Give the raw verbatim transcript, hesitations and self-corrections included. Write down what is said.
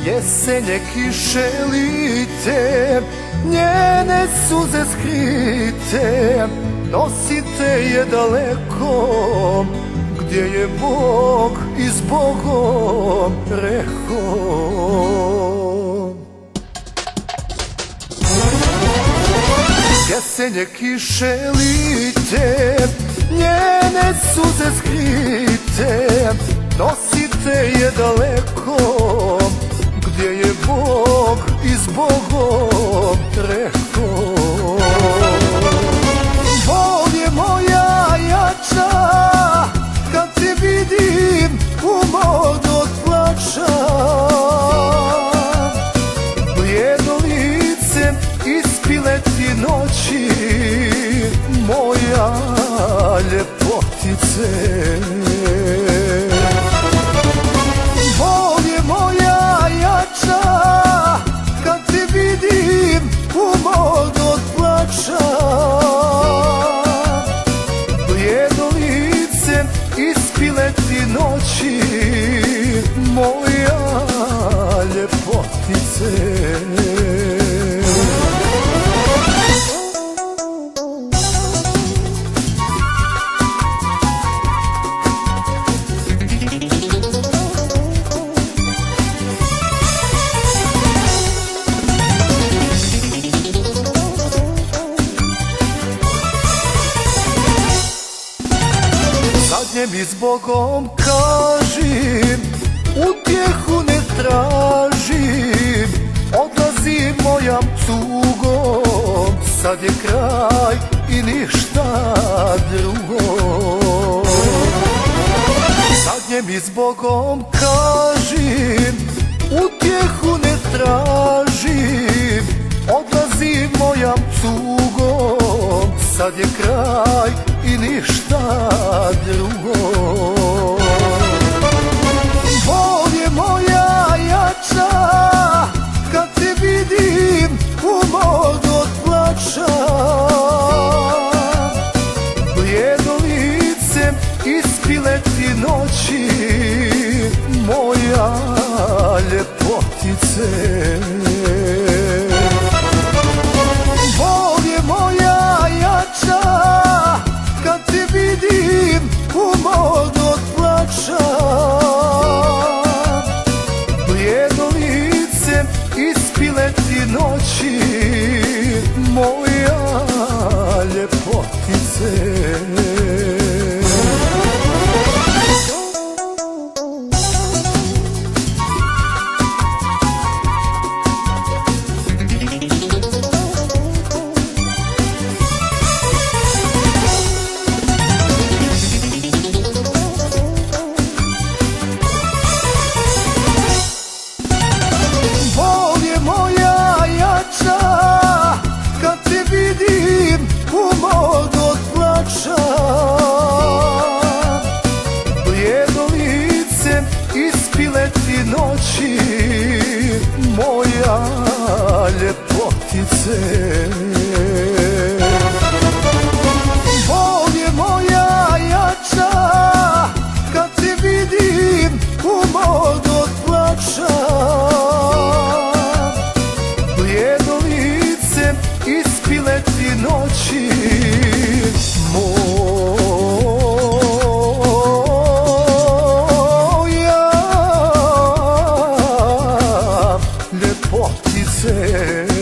Jesenje kiše lite, njene suze skrite, nosite je daleko, gdje je Bog i s Bogom reho. Jesenje kiše lite, njene suze skrite, nosite je daleko, gdje je Bog i s Bogom reho. Bol je moja jača, kad te vidim umor od plača. Blijedo lice ispile ti noći, moja ljepotice. Bol je moja jača, kad te vidim umor od plača. Blijedo lice ispile ti noći, moja ljepotice. Zadnje mi s Bogom kažim, utjehu ne tražim, odlazim mojom tugom, sad je kraj i ništa drugo. Zadnje mi s Bogom kažim, utjehu ne tražim, odlazim mojom tugom, sad je kraj i ništa drugo. Bol je moja jača, kad te vidim umor od plača. Blijedo lice ispile ti noći, moja ljepotice. Bol je moja jača, kad te vidim umor od plača. Blijedo lice ispile ti noći, moja ljepotice. Blijedo lice ispile ti noći, moja ljepotice. Bol je moja jača, kad te vidim umor od plača. Blijedo lice ispile ti noći, moja ljepotice.